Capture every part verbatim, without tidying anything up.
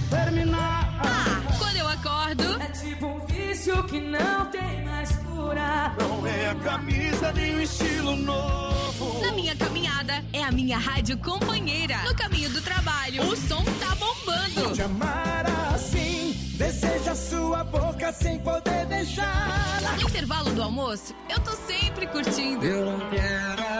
terminar. Ah, quando eu acordo é tipo um vício que não tem mais cura. Não é a camisa nem o estilo novo. Na minha caminhada é a minha rádio companheira. No caminho do trabalho o som tá bombando. Te amar assim, deseja sua boca sem poder deixá-la. No intervalo do almoço eu tô sempre curtindo. Eu não quero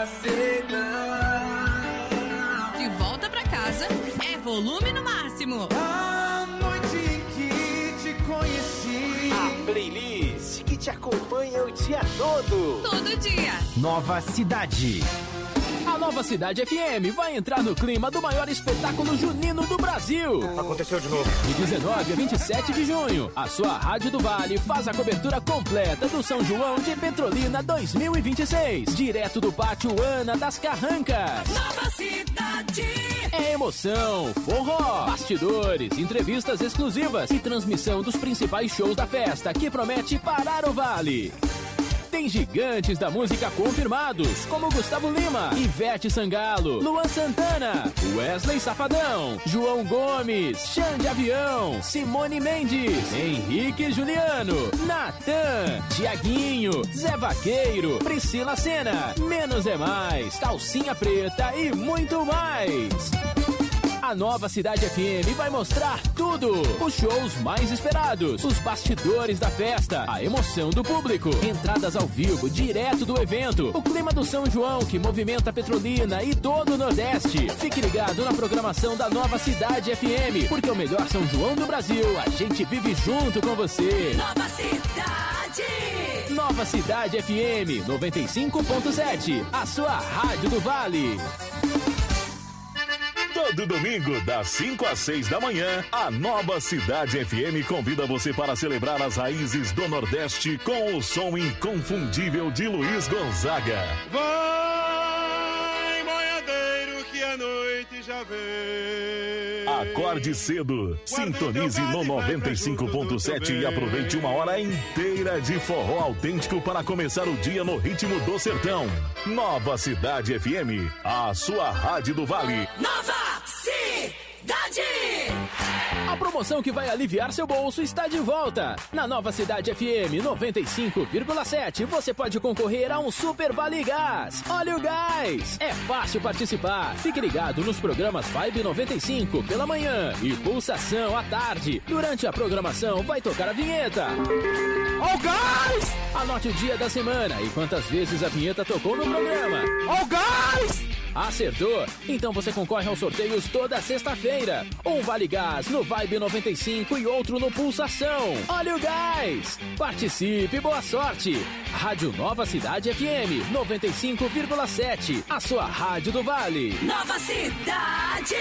aceitar. De volta pra casa é volume no máximo. A noite em que te conheci, a playlist que te acompanha o dia todo. Todo dia. Nova Cidade. A Nova Cidade F M vai entrar no clima do maior espetáculo junino do Brasil. Aconteceu de novo. De dezenove a vinte e sete de junho, a sua Rádio do Vale faz a cobertura completa do São João de Petrolina dois mil e vinte e seis. Direto do Pátio Ana das Carrancas. Nova Cidade. É emoção, forró, bastidores, entrevistas exclusivas e transmissão dos principais shows da festa que promete parar o Vale. Tem gigantes da música confirmados, como Gustavo Lima, Ivete Sangalo, Luan Santana, Wesley Safadão, João Gomes, Xande Avião, Simone Mendes, Henrique Juliano, Natan, Tiaguinho, Zé Vaqueiro, Priscila Senna, Menos é Mais, Calcinha Preta e muito mais. A Nova Cidade F M vai mostrar tudo. Os shows mais esperados, os bastidores da festa, a emoção do público, entradas ao vivo direto do evento, o clima do São João que movimenta Petrolina e todo o Nordeste. Fique ligado na programação da Nova Cidade F M, porque o melhor São João do Brasil a gente vive junto com você. Nova Cidade. Nova Cidade F M noventa e cinco ponto sete, a sua rádio do Vale. Todo domingo, das cinco às seis da manhã, a Nova Cidade F M convida você para celebrar as raízes do Nordeste com o som inconfundível de Luiz Gonzaga. Vai, boiadeiro, que a noite já vem. Acorde cedo, sintonize no noventa e cinco ponto sete e aproveite uma hora inteira de forró autêntico para começar o dia no ritmo do sertão. Nova Cidade F M, a sua rádio do Vale. Nova Cidade! A promoção que vai aliviar seu bolso está de volta. Na Nova Cidade F M noventa e cinco vírgula sete você pode concorrer a um Super Vale Gás. Olha o gás! É fácil participar. Fique ligado nos programas Vibe noventa e cinco pela manhã e Pulsação à tarde. Durante a programação vai tocar a vinheta. Ó o gás! Anote o dia da semana e quantas vezes a vinheta tocou no programa. Ó o gás! Acertou? Então você concorre aos sorteios toda sexta-feira. Um Vale Gás no Vibe noventa e cinco e outro no Pulsação. Olha o gás! Participe, boa sorte! Rádio Nova Cidade F M noventa e cinco vírgula sete, a sua rádio do Vale. Nova Cidade!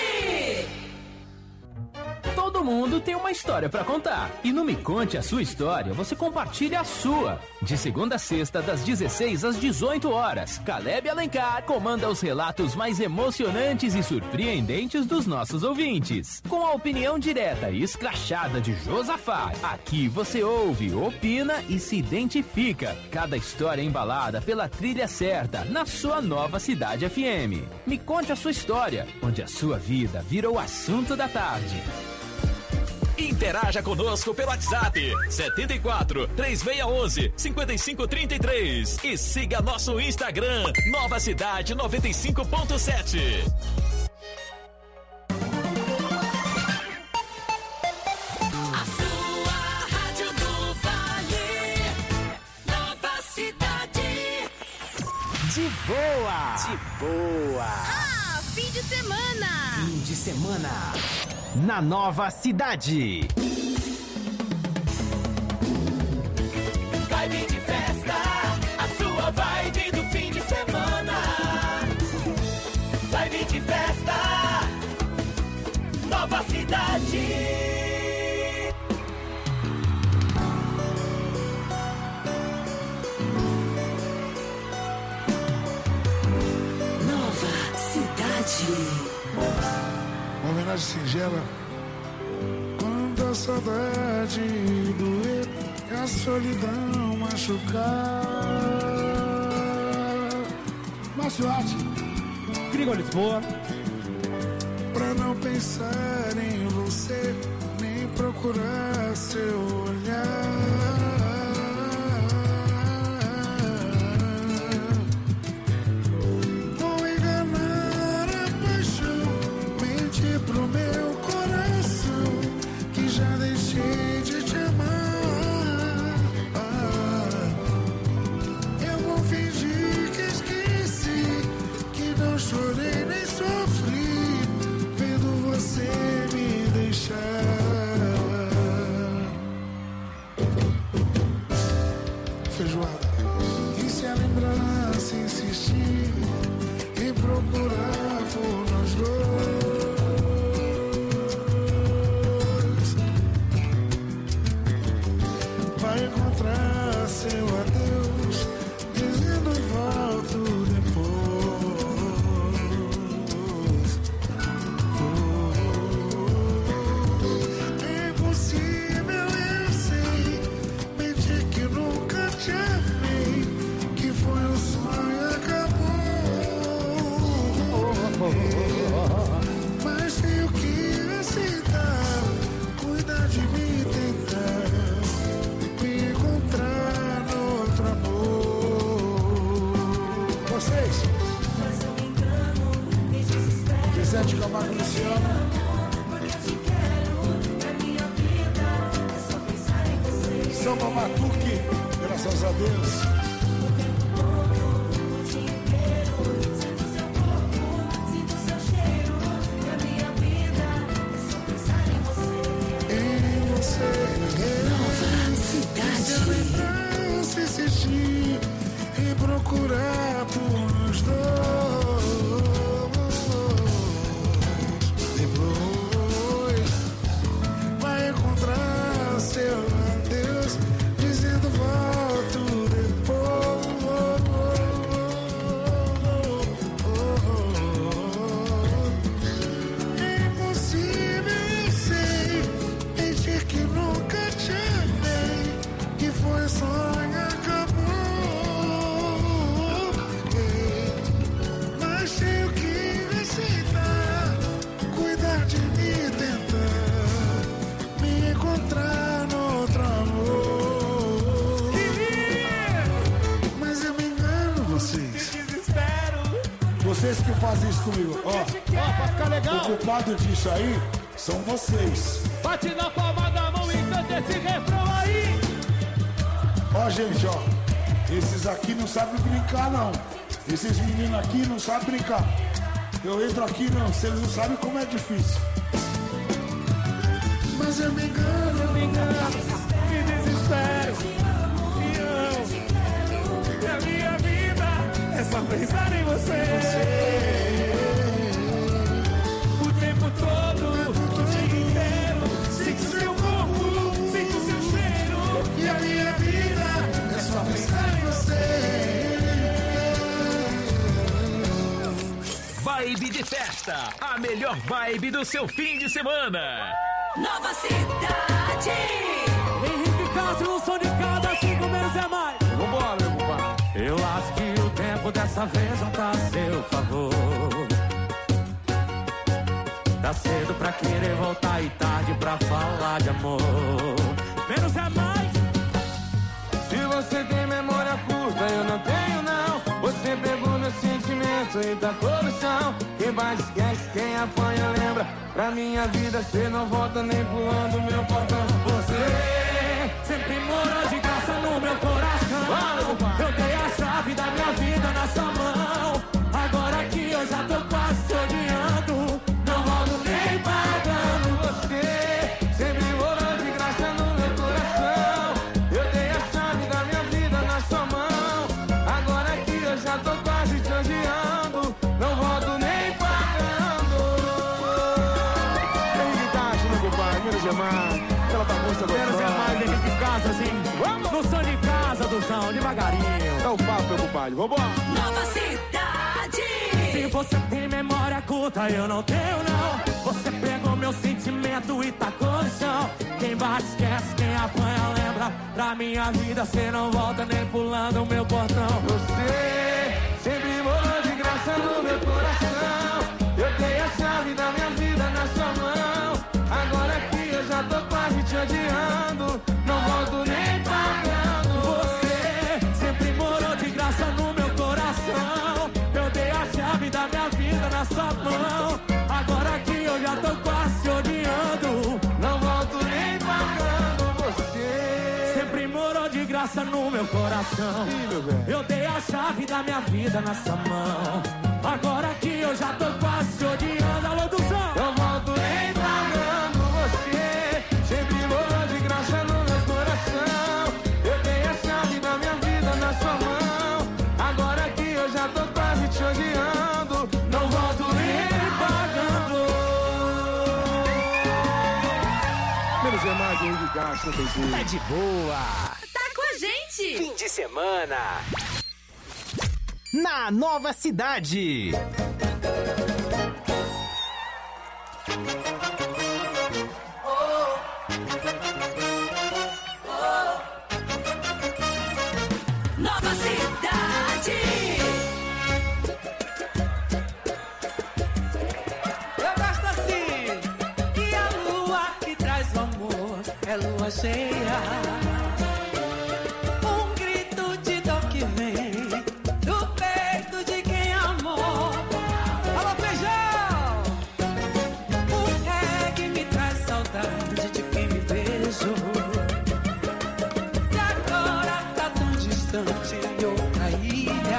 Todo mundo tem uma história pra contar. E no Me Conte a Sua História, você compartilha a sua. De segunda a sexta, das dezesseis às dezoito horas, Caleb Alencar comanda os relatos mais emocionantes e surpreendentes dos nossos ouvintes. Com a opinião direta e escrachada de Josafá, aqui você ouve, opina e se identifica. Cada história embalada pela trilha certa, na sua Nova Cidade F M. Me Conte a Sua História, onde a sua vida vira o assunto da tarde. Interaja conosco pelo WhatsApp setenta e quatro, três seis um um, cinco cinco três três e siga nosso Instagram Nova Cidade noventa e cinco ponto sete. A sua rádio do Vale. Nova Cidade. De boa! De boa! Ah, fim de semana. Fim de semana na Nova Cidade. Vibe de festa, a sua vibe do fim de semana. Vibe de festa, Nova Cidade. Nova Cidade. Uma homenagem singela. Quando a saudade doer e a solidão machucar. Márcio Arte, Grigol Lisboa. Pra não pensar em você, procurar seu olhar. Vou enganar a paixão, mentir pro meu coração que já deixei de te amar. Ah, eu vou fingir que esqueci, que não chorei nem sofri, vendo você me deixar. Feijoada. E se a lembrança insistir em procurar por nós dois, vai encontrar seu adeus, dizendo volto depois. É impossível, eu sei, mentir que nunca te amei, que foi um sonho e acabou. Mas tenho que aceitar, cuidar de mim e tentar me encontrar no outro amor. Vocês? Gisete Camargo e Luciano. Samba Matuque, graças a Deus. Em você, não se insistir em procurar por nós dois. Depois vai encontrar seu adeus, dizendo volto depois. É impossível, eu sei, mentir que nunca te amei, que foi sonho e acabou. Mas tenho que aceitar, cuidar de mim e tentar me encontrar no outro amor. Mas eu me engano, vocês. Vocês que fazem isso comigo, ó, Ó, pra ficar legal. o culpado disso aí são vocês. Bate na palma da mão e canta esse refrão aí. Ó, gente, ó, esses aqui não sabem brincar, não. Esses meninos aqui não sabem brincar. Eu entro aqui, não, vocês não sabem como é difícil. Mas eu me engano, eu me engano, Me desespero. Me amo. E a minha vida é só pensar em você. O tempo todo, o dia inteiro. Sinto seu corpo, sinto seu cheiro. e a minha vida é só pensar em você. Vibe de festa, a melhor vibe do seu fim de semana. Nova Cidade. Henrique Castro, no som de cada cinco menos é mais. Vambora, meu compadre. Eu acho que o tempo dessa vez não tá a seu favor. Tá cedo pra querer voltar e tarde pra falar de amor. Menos é mais. Se você tem memória curta, eu não tenho não. Você pegou meu sentimento e tacou no chão. Quem vai esquece, quem apanha lembra. Pra minha vida cê não volta nem pulando meu portão. Você sempre morou de graça no meu coração. Eu dei a chave da minha vida na sua mão. Agora que eu já tô quase te odiando, não volto nem pagando. Você sempre morou de graça no meu coração. Eu dei a chave da minha vida na sua mão. Agora que eu já tô quase te odiando, não volto nem pagando. Henrique Castro, meu compadre, menos é mais. Aquela bagunça gostosa. Menos é mais, Henrique Castro, assim. Vamos! No som de casa, Duzão, devagarinho. É o papo, meu compadre, vambora. Nova Cidade. Se você tem memória curta, eu não tenho, não. Você pegou meu sentimento e tacou no chão. Quem bate esquece, quem apanha lembra. Pra minha vida cê não volta nem pulando o meu portão. Você sempre morou de graça no meu coração. Eu dei a chave da minha vida na sua mão. Agora que eu já tô quase te graça no meu coração. Eu dei a chave da minha vida nessa mão. Agora que eu já tô quase te odiando. Alô, do som. Eu volto entregando você. Sempre boa de graça no meu coração. Eu dei a chave da minha vida na sua mão. Agora que eu já tô quase te odiando. Não volto pagando. Menos é mais, Henrique Castro, não tem jeito. Tá de boa. Tá com a gente. Fim de semana na Nova Cidade. Nova Cidade. Eu gosto assim. E a lua que traz o amor é lua cheia. Um grito de dor que vem do peito de quem amou. Alô, feijão! O reggae me traz saudade de quem me beijou. E agora tá tão distante em outra ilha.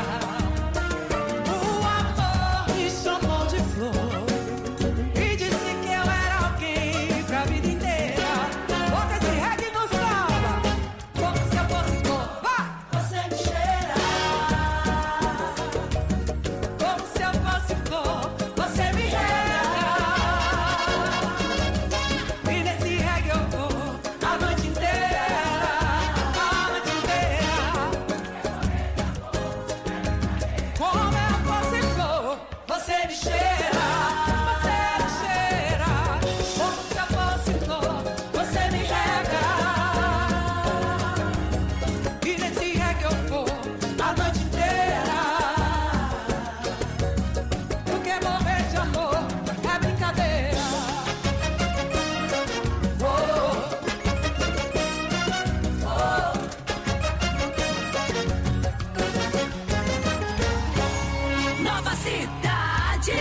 O amor me chamou de flor e disse que eu era alguém pra vida inteira. Bota esse reggae no samba, como se eu fosse cor. Vá! Você me cheira, como se eu fosse cor. Você me rega, e nesse reggae eu vou a noite inteira, a noite inteira. Como eu fosse cor, você me cheira, você me cheira, como se eu fosse cor. Você me rega, e nesse reggae eu vou a noite inteira. Porque morrer de amor é brincadeira. Oh, oh. Nova Cidade.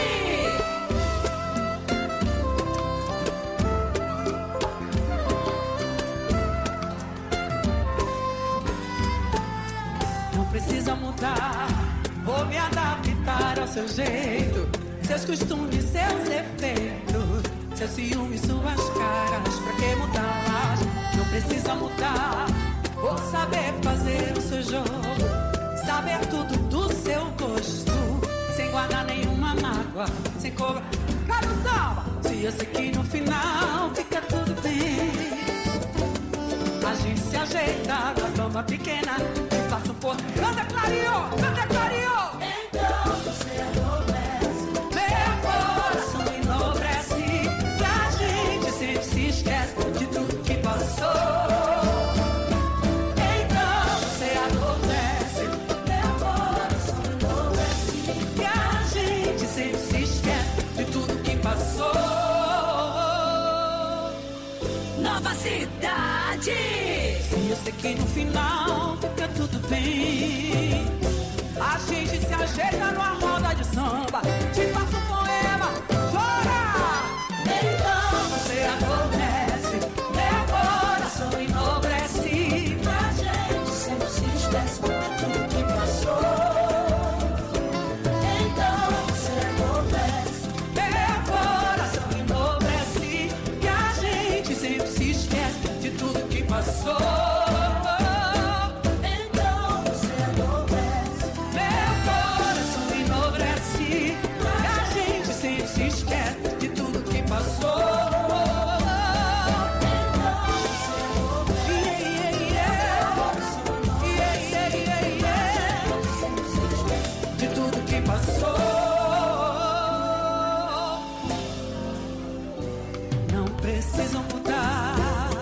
Não precisa mudar, vou me adaptar ao seu jeito. Seus costumes, seus efeitos, seus ciúmes, suas caras. Pra que mudá-las? Não precisa mudar, vou saber fazer o seu jogo. Saber tudo do seu gosto, sem guardar nenhuma mágoa, sem cobrar. Cara, samba! Se eu sei que no final fica tudo bem, a gente se ajeita na cama pequena e passa um pouco. Canta clareou, canta clareou. Então você adormece, meu coração enobrece, e a gente sempre se esquece de tudo que passou. Então você adormece, meu coração enobrece, e a gente sempre se esquece de tudo que passou. Nova Cidade. E eu sei que no final fica tudo bem, a gente se ajeita numa roda de samba, te passa um poema, chora. Então você adormece, meu coração enobrece, a gente sempre se esquece de tudo que passou. Então você adormece, meu coração enobrece, e a gente sempre se esquece de tudo que passou. Então você adormece, meu coração enobrece, e a gente sempre se esquece de tudo que passou. Então você adormece, yeah, yeah, yeah, yeah, yeah, yeah, de tudo que passou. Não precisa mudar,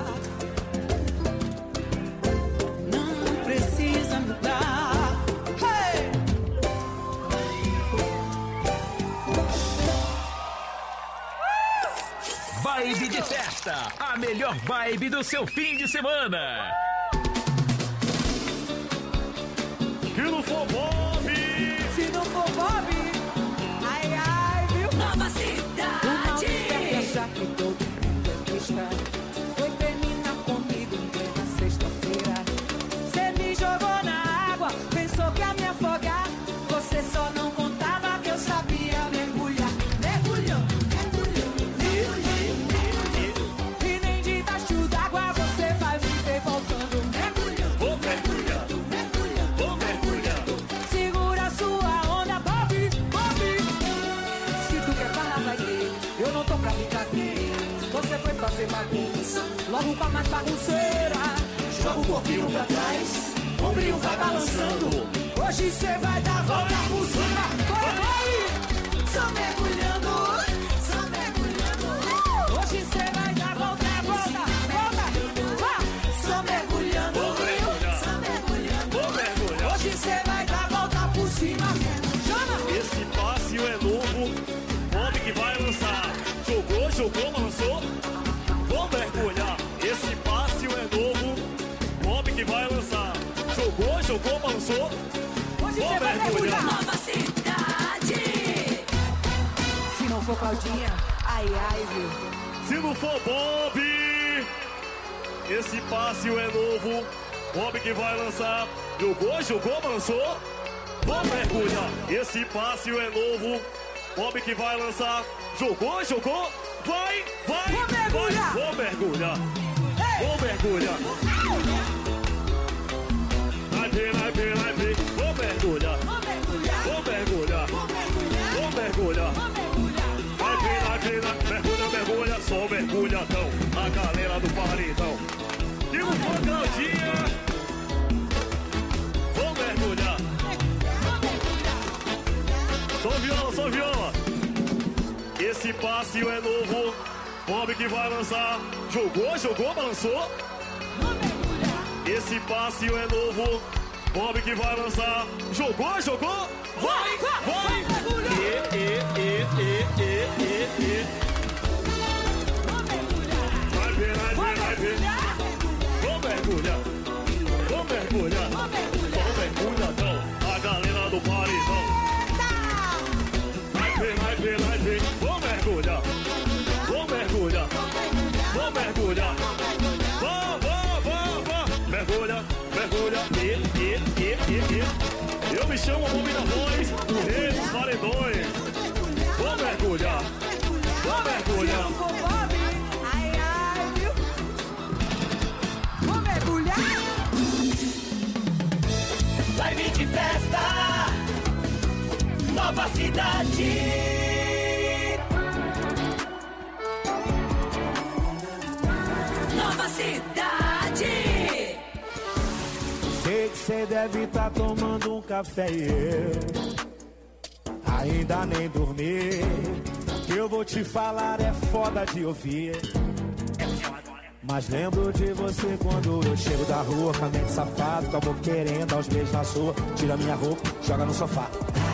não precisa mudar. Hey! Vibe de festa, a melhor vibe do seu fim de semana. Que não for Bob! Se não for Bob, ai, ai, viu? Nova Cidade. Já que todo mundo é besta, foi terminar comigo em plena sexta-feira. Cê me logo com a mais bagunceira. Joga o corpinho pra trás, o ombrinho vai balançando. Hoje cê vai dar a volta por cima. Vai! Só mergulhando, só mergulhando. Hoje cê vai dar a volta, volta, volta. Vá! Só mergulhando, só mergulhando. Hoje cê vai dar a volta por cima. Chama! Esse passe é novo, homem que vai lançar. Jogou, jogou, lançou. Vou mergulhar. Esse passe é novo, homem que vai lançar. Jogou, jogou, lançou. Hoje Vou você vai mergulhar. Nova cidade. Se não for Claudinha, ai, ai, viu? Se não for Bob, esse passe é novo, Bob que vai lançar. Jogou, jogou, lançou. Vou mergulhar. Esse passe é novo, Bob que vai lançar. Jogou, jogou. Vai, vai, vou mergulhar. Vai. Vou mergulhar. Ei. Vou mergulhar. Vai ver, vai ver, vai ver. Vou mergulhar. Vou mergulhar. Vou mergulhar. Vou mergulhar. Vai ver, vai ver, mergulha, mergulha, só mergulhadão. A galera do paredão. E o Claudinha. Vou mergulhar. Só viola, só viola. Esse passe é novo, Bob que vai lançar. Jogou, jogou, balançou. Esse passe é novo, Bob que vai lançar. Jogou, jogou. Vai, vai. E, e, e, e, e, e, e. Vai ver, vai ver, vai ver. Vou mergulhar. Vou mergulhar. Só mergulhadão. A galera do paredão. Vai ver, vai ver, vai ver. Vou mergulhar. Vou mergulhar. Vou mergulhar. Vá, vá, vá, vá. Mergulha, mergulha. E, e, e, e, e. Eu me chamo Bob da Voz, o rei dos paredões. Vou mergulhar. Vou mergulhar. Ai, ai, viu? Vou mergulhar. Live de festa, nova cidade. Nova cidade. Sei que cê deve tá tomando um café e eu ainda nem dormi. Que eu vou te falar é foda de ouvir. Mas lembro de você quando eu chego da rua, com a mente safado, com a boca querendo dar os beijos na sua. Tira minha roupa, joga no sofá.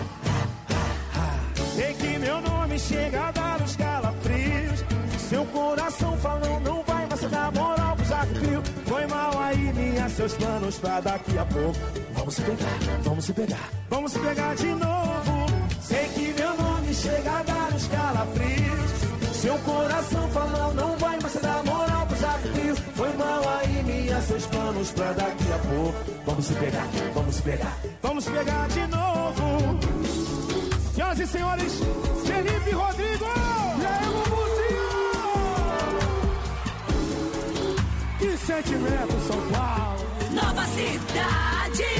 Sei que meu nome chega a dar os calafrios. Seu coração falando não vai, mas você dá moral pros arrepios. Foi mal aí, minha, seus planos pra daqui a pouco. Vamos se pegar, vamos se pegar, vamos se pegar de novo. Sei que meu nome chega a dar os calafrios. Seu coração falando não vai, mas você dá moral pros arrepios. Foi mal aí, minha, seus planos pra daqui a pouco. Vamos se pegar, vamos se pegar, vamos se pegar de novo. Senhoras e senhores, Felipe Rodrigo! E aí, Lumuzinho! Que sentimento, São Paulo! Nova cidade!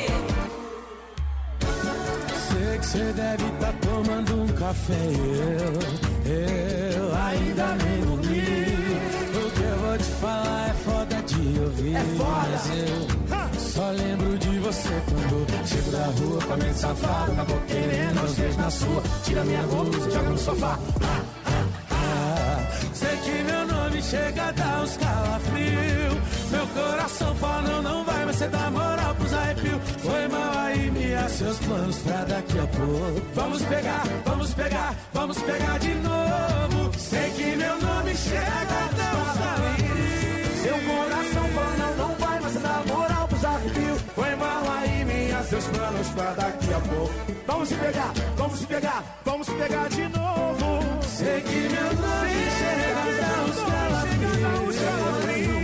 Sei que cê deve tá tomando um café e eu, eu ainda nem dormi. O que eu vou te falar é foda de ouvir. É foda! Mas eu só lembro de você quando chego da rua com a mente safada, na boca querendo os beijos na sua. Tira minha roupa, joga no sofá. Ah, ah, ah. Sei que meu nome chega a dar uns calafrios. Meu coração fala não, não vai, mas cê dá moral pros arrepios. Foi mal aí, minha, seus planos pra daqui a pouco. Vamos pegar, vamos pegar, vamos pegar de novo. Sei que meu nome chega a dar uns calafrios. Seu coração fala não, não vai, mas cê dá moral pros arrepios. Foi mal aí, minha, seus planos pra daqui a pouco. Vamos se pegar, vamos se pegar, vamos se pegar de novo. Sei que meu nome chega a dar uns calafrios.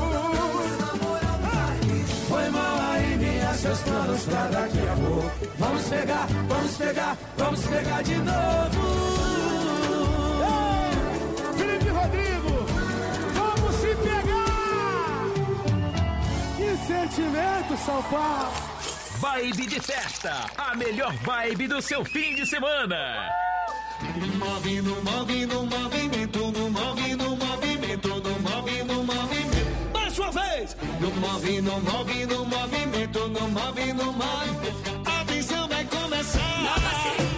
Foi mal aí, minha, seus planos pra daqui a pouco. Vamos pegar, vamos pegar, vamos pegar de novo. Ei, Felipe Rodrigo, vamos se pegar. Que sentimento, São Paulo. Vibe de festa, a melhor vibe do seu fim de semana. Move no move no movimento, no move no movimento, no move no vez. No move, no move, no movimento, no move, no move. A visão vai começar. Nova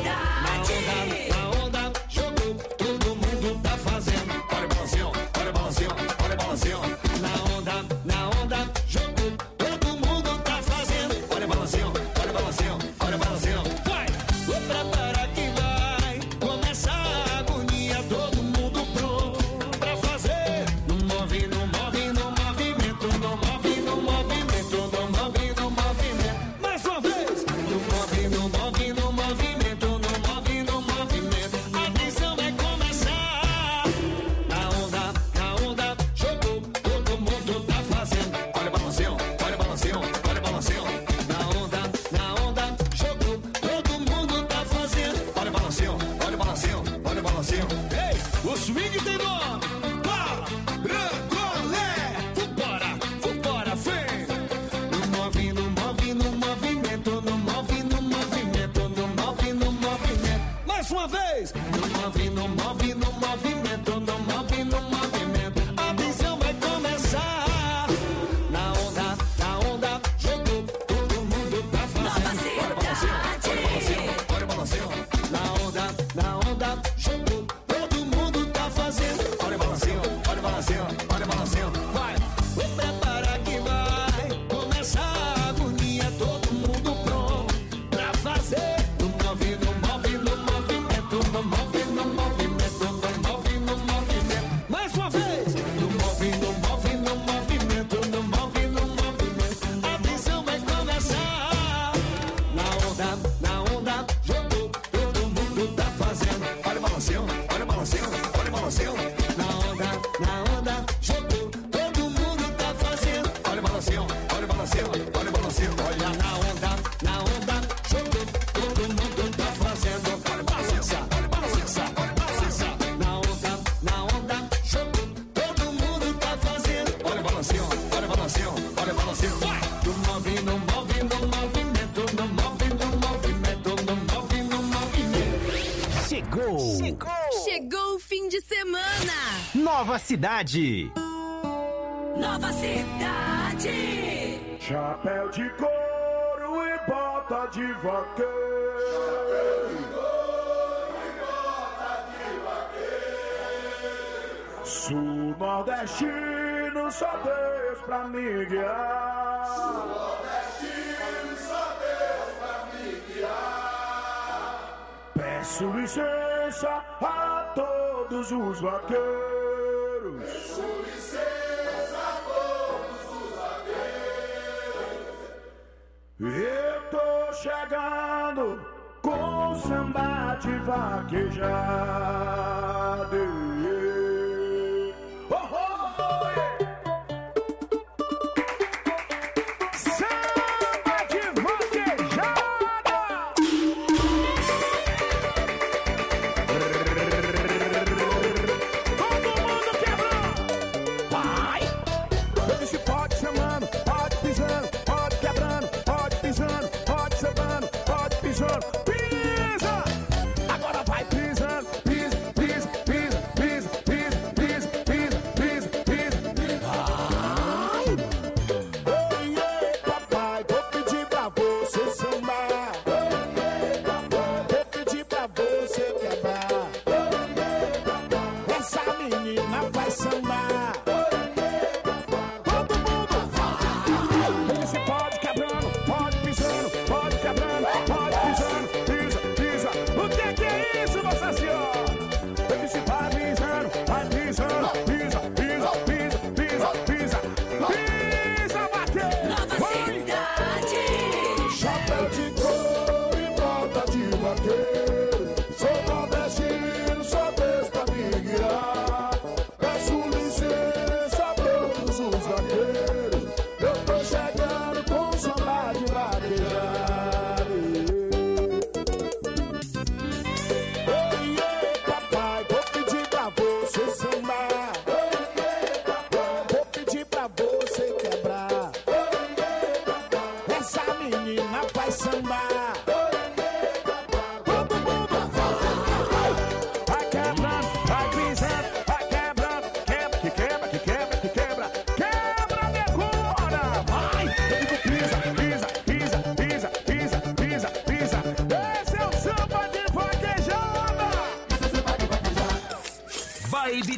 cidade. Na onda, na onda, jogou, todo mundo tá fazendo. Olha o balancinho, olha o balancinho, olha o balancinho. Na onda, na onda, jogou, todo mundo tá fazendo. Olha o balancinho, olha o balancinho, olha o balancinho. Vai, vou preparar que vai começar a agonia, todo mundo pronto pra fazer. No move, no move, no movimento, no move, no movimento, no move, no movimento. Mais uma vez. No move, no move, no movimento, no move, no movimento. A visão vai começar. Na onda, na onda, jogou, todo mundo tá fazendo. Olha o balancinho, olha o balancinho, olha o balancinho. Na onda, na onda, jogou, todo mundo tá fazendo. Olha o balancinho, olha o balancinho, olha o balancinho. Ei, o swing tem nome. Para, recolé. Vambora, vambora, vem. No move, no move, no movimento, no move, no movimento, no move, no movimento. Mais uma vez. No move, no move, no movimento, no move, no movimento. A visão vai começar. Na onda, na onda, jogou, todo mundo tá fazendo. Olha o balancinho, olha o balancinho, olha o balancinho. Na onda, na onda, jogou, todo mundo tá fazendo. Olha o balancinho, olha o balancinho, olha o balancinho. Vai, vou preparar que vai começar a agonia, todo mundo pronto pra fazer. No move, no move, no movimento, no move, no movimento, no move, no movimento. Mais uma vez. No move, no move, no movimento, no move, no movimento. A visão vai começar. Na onda, na onda, jogou, todo mundo tá fazendo. Olha o balancinho, olha o balancinho, olha o balancinho. Na onda, na onda, jogou, todo mundo tá fazendo. Olha o balancinho, olha o balancinho, olha o balancinho. Olha na onda, na onda, jogou, todo mundo tá fazendo. Olha o balancinho, olha o balancinho, olha o balancinho. Na onda, na onda, jogou, todo mundo tá fazendo. Olha o balancinho, olha o balancinho, olha o balancinho. Vai! No move, no move, no movimento, no move, no movimento, no move, no movimento. Chegou! Chegou! Chegou o fim de semana! Nova cidade! Nova cidade. Chapéu de couro e bota de vaqueiro. Chapéu de couro e bota de vaqueiro. Sul nordestino, só Deus pra me guiar. Sul nordestino, só Deus pra me guiar. Peço licença a todos os vaqueiros. Peço licença a todos os vaqueiros. Eu tô chegando com samba de vaquejada. Oh, oh, oh, yeah. Samba de vaquejada. Todo mundo quebrando. Vai. Esse pode chamando, pode pisando, pode quebrando, pode pisando, pode sambando, pode pisando. Pisa! Agora vai pisando, pisa, pisa, pisa, pisa.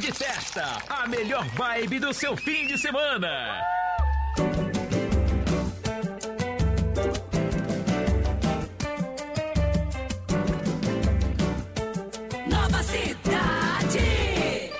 Cidade Festa, a melhor vibe do seu fim de semana. Nova Cidade.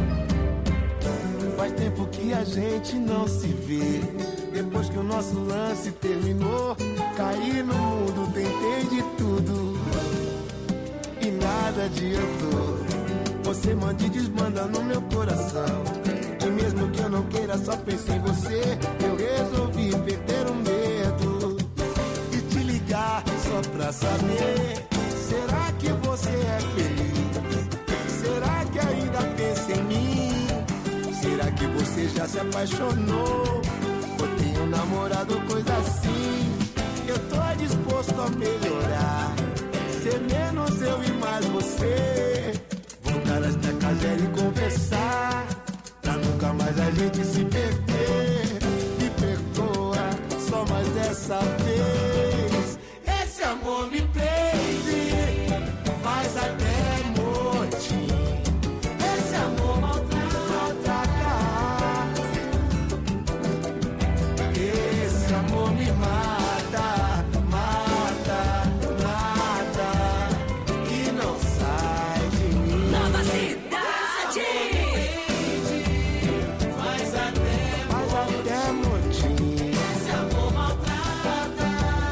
Faz tempo que a gente não se vê. Depois que o nosso lance terminou, caí no mundo, tentei de tudo e nada adiantou. Você manda e desmanda no meu coração, e mesmo que eu não queira, só pensei em você. Eu resolvi perder o medo e te ligar só pra saber: será que você é feliz? Será que ainda pensa em mim? Será que você já se apaixonou? Ou tem um namorado, coisa assim? Eu tô disposto a melhorar, ser menos eu e mais você. Voltar esta casa e conversar, pra nunca mais a gente se perder. Me perdoa, só mais dessa vez. Esse amor me prende, faz até morte. Esse amor maltrata. Esse amor me mata, mata, mata, e não sai de mim. Nova Cidade. Faz até, faz até motim. Esse amor maltrata.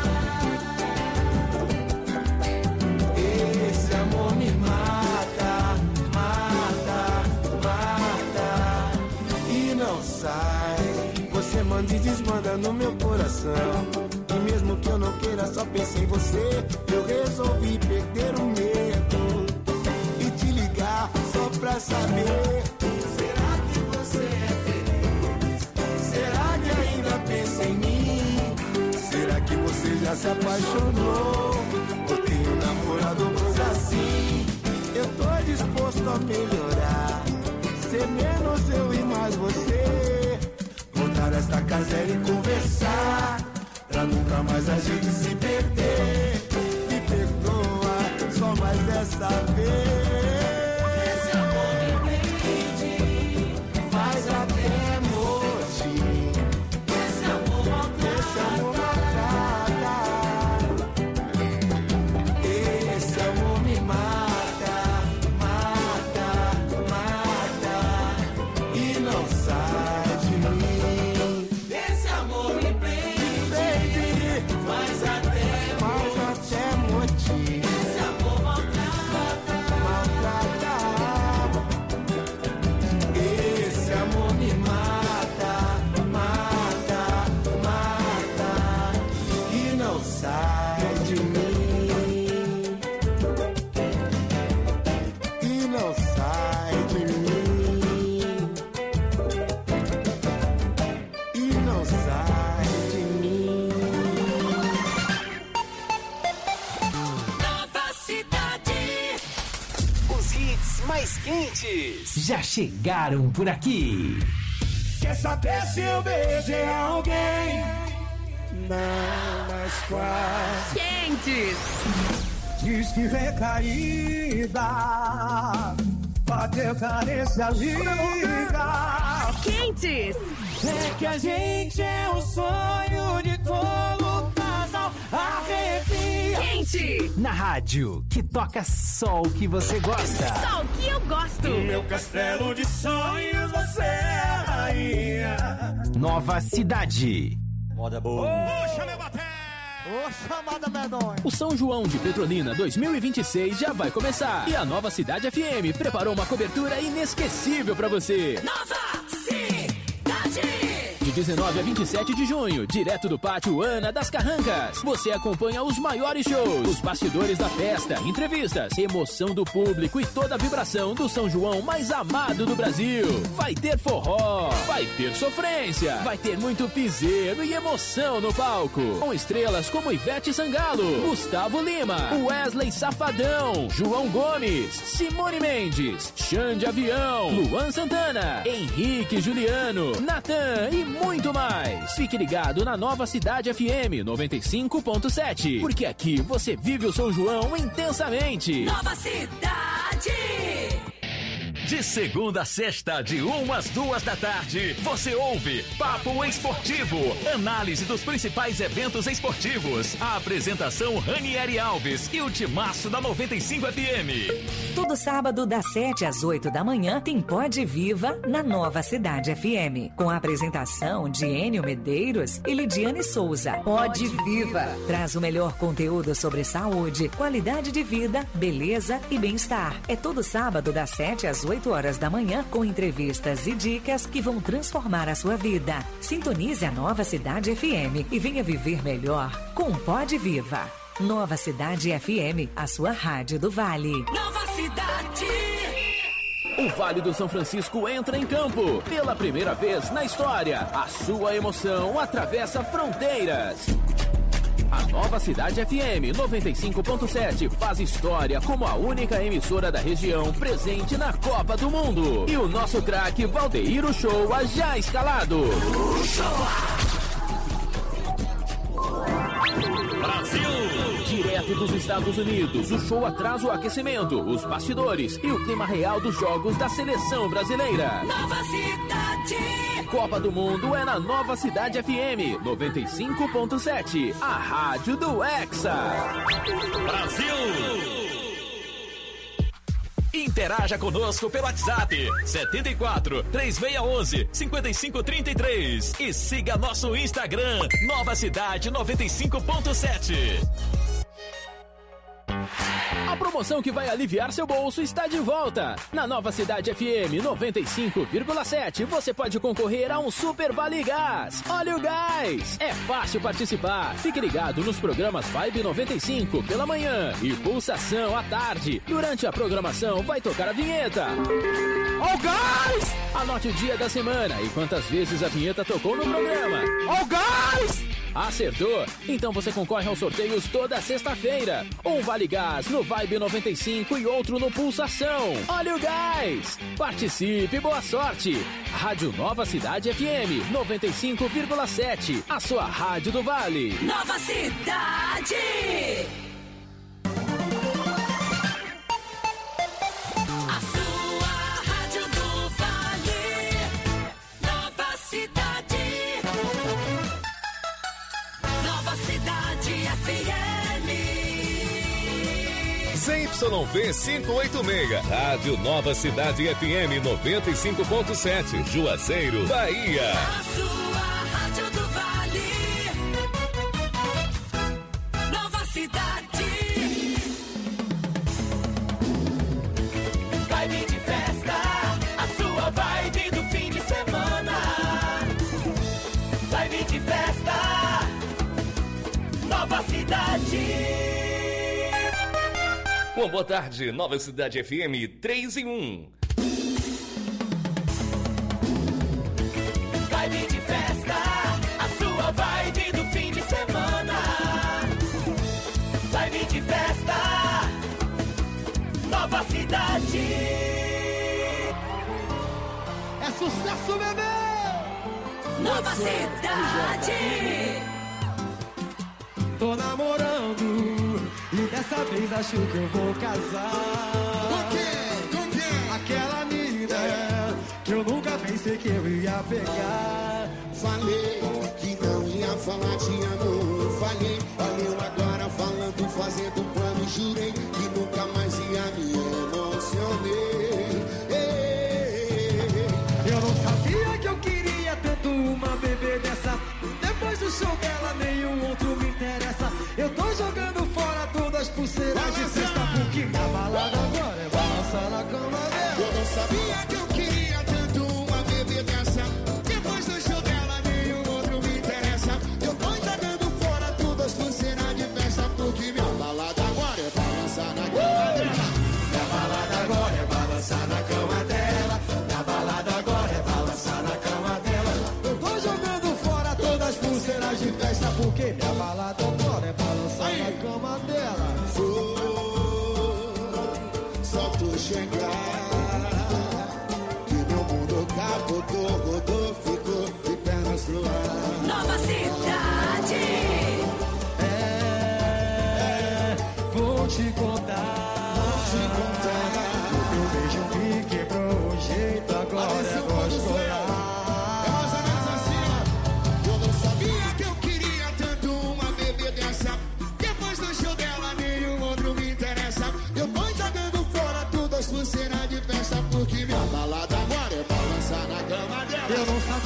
Esse amor me mata, mata, mata, e não sai. Você manda e desmanda no meu coração, e mesmo que eu não queira, só pensei em você. Eu resolvi perder o medo e te ligar só pra saber: será que você é feliz? Será que ainda pensa em mim? Será que você já se apaixonou? Ou tem um namorado, coisa assim? Eu tô disposto a melhorar, ser menos eu e mais você. Voltar esta casa e conversar, pra nunca mais a gente se perder. Me perdoa, só mais dessa vez. Esse amor me prende, faz até morte. Esse amor maltrata. Esse amor me mata, mata, mata, e não sai de mim. Esse amor me Baby, faz até, faz até morte. Esse amor maltrata. Maltrata. Esse amor me mata, mata, mata, e não sai de mim. E não sai de mim. E não sai de mim. Nova Cidade. Os hits mais quentes. Já chegaram por aqui. Quer saber se eu beijei alguém? Não, mas quase. Quentes. Diz que recaída, bateu carência, liga. Quentes. É que a gente é o sonho de todo casal. Arrepia. Quente. Na rádio, que toca só o que você gosta. Só o que eu gosto. No meu castelo de sonhos você é a rainha. Nova Cidade. Moda boa. Puxa, meu baté! Ô, chamada medonha. O São João de Petrolina dois mil e vinte e seis já vai começar. E a Nova Cidade F M preparou uma cobertura inesquecível pra você. Nova Cidade. De dezenove a vinte e sete de junho, direto do pátio Ana das Carrancas, você acompanha os maiores shows, os bastidores da festa, entrevistas, emoção do público e toda a vibração do São João mais amado do Brasil. Vai ter forró, vai ter sofrência, vai ter muito piseiro e emoção no palco. Com estrelas como Ivete Sangalo, Gustavo Lima, Wesley Safadão, João Gomes, Simone Mendes, Xande Avião, Luan Santana, Henrique Juliano, Natan e muito mais. Fique ligado na Nova Cidade F M noventa e cinco ponto sete, porque aqui você vive o São João intensamente. Nova Cidade. De segunda a sexta, de uma às duas da tarde, você ouve Papo Esportivo, análise dos principais eventos esportivos. A apresentação Ranieri Alves e o timaço da noventa e cinco F M. Todo sábado, das sete às oito da manhã, tem Pod Viva na Nova Cidade F M, com a apresentação de Enio Medeiros e Lidiane Souza. Pod Viva traz o melhor conteúdo sobre saúde, qualidade de vida, beleza e bem-estar. É todo sábado, das sete às oito horas da manhã, com entrevistas e dicas que vão transformar a sua vida. Sintonize a Nova Cidade F M e venha viver melhor com Pod Viva. Nova Cidade F M, a sua rádio do Vale. Nova Cidade. O Vale do São Francisco entra em campo. Pela primeira vez na história, a sua emoção atravessa fronteiras. A Nova Cidade F M noventa e cinco ponto sete faz história como a única emissora da região presente na Copa do Mundo. E o nosso craque Valdeir Uchoa já escalado. Brasil! Direto dos Estados Unidos, o show traz o aquecimento, os bastidores e o clima real dos jogos da seleção brasileira. Nova Cidade! Copa do Mundo é na Nova Cidade F M noventa e cinco ponto sete, a rádio do Hexa. Brasil! Interaja conosco pelo WhatsApp setenta e quatro, três seis um um, cinco cinco três três e siga nosso Instagram Nova Cidade noventa e cinco ponto sete. A promoção que vai aliviar seu bolso está de volta. Na Nova Cidade F M noventa e cinco vírgula sete, você pode concorrer a um Super Vale Gás. Olha o gás! É fácil participar. Fique ligado nos programas Vibe noventa e cinco pela manhã e Pulsação à tarde. Durante a programação vai tocar a vinheta. Ó o gás! Anote o dia da semana e quantas vezes a vinheta tocou no programa. Ó o gás! Acertou? Então você concorre aos sorteios toda sexta-feira. Um Vale Gás no Vibe noventa e cinco e outro no Pulsação. Olha o gás! Participe, boa sorte! Rádio Nova Cidade F M noventa e cinco vírgula sete, a sua rádio do Vale. Nova Cidade! A sua rádio do Vale. Nova Cidade. Nova Cidade F M. Z Y V quinhentos e oitenta e seis, Rádio Nova Cidade F M noventa e cinco ponto sete, Juazeiro, Bahia. A sua rádio do Vale. Nova Cidade. Vibe de festa, a sua vibe do fim de semana. Vibe de festa, Nova Cidade. Bom, boa tarde, Nova Cidade F M três em um. Vibe de festa, a sua vibe do fim de semana. Vibe de festa, Nova Cidade. É sucesso, bebê! Nova Cidade. Tô namorando e dessa vez acho que eu vou casar. Com quem? Com quem? Aquela mina que eu nunca pensei que eu ia pegar. Falei que não ia falar te amo. Falei, valeu agora falando, fazendo plano. Jurei que nunca mais ia me emocionei. Eu não sabia que eu queria tanto uma bebê dessa. Depois do show dela nenhum outro me interessa. Eu tô jogando fora todas as pulseiras de festa, porque minha balada agora é balançar na cama dela. Eu não sabia que eu queria tanto uma bebê dessa. Depois do show dela nenhum outro me interessa. Eu tô jogando fora todas as pulseiras de festa, porque minha balada agora é balançar na cama dela. Minha balada agora é balançar na cama dela. Minha balada agora é balançar na cama dela. Eu tô jogando fora todas as pulseiras de festa, porque minha balada agora é balançar na cama dela. Foi só tu chegar que meu mundo capotou, rodou, ficou de pernas pro ar. Nova Cidade. É, vou te contar. Vou te contar. O teu beijo me quebrou.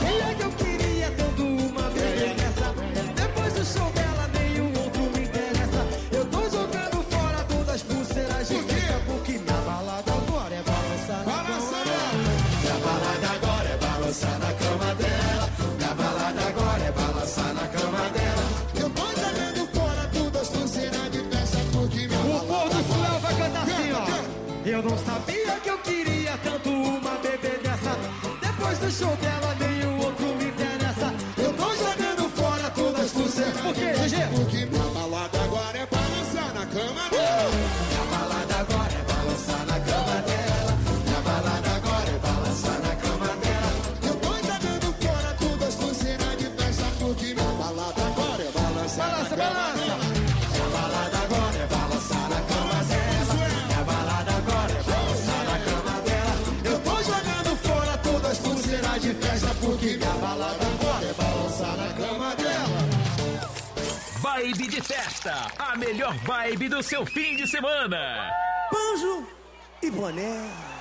sabia que eu queria tanto uma bebê dessa. Depois do show dela, nenhum outro me interessa. Eu tô jogando fora todas as pulseiras de festa, porque minha balada agora é balançar na cama dela. Minha balada agora é balançar na cama dela. Minha balada agora é balançar na cama dela. Eu tô jogando fora todas as pulseiras de festa, porque minha balada. O povo do sul vai cantar assim, ó. Eu não sabia que eu queria tanto uma bebê dessa. Depois do show dela, nenhum outro me interessa. Eu tô jogando fora todas as pulseiras. Por quê, G G? Porque minha balada agora é balançar na cama dela. Minha balada agora é balançar na cama dela. Minha balada agora é balançar na cama dela. Eu tô jogando fora todas as pulseiras de festa, porque minha balada agora é balançar na cama dela. Minha balada agora é balançar na cama dela. Minha balada agora é balançar na cama dela. Eu tô jogando fora todas as pulseiras de festa, porque minha balada agora é balançar na cama dela. Vibe de festa, a melhor vibe do seu fim de semana. Banjo e boné.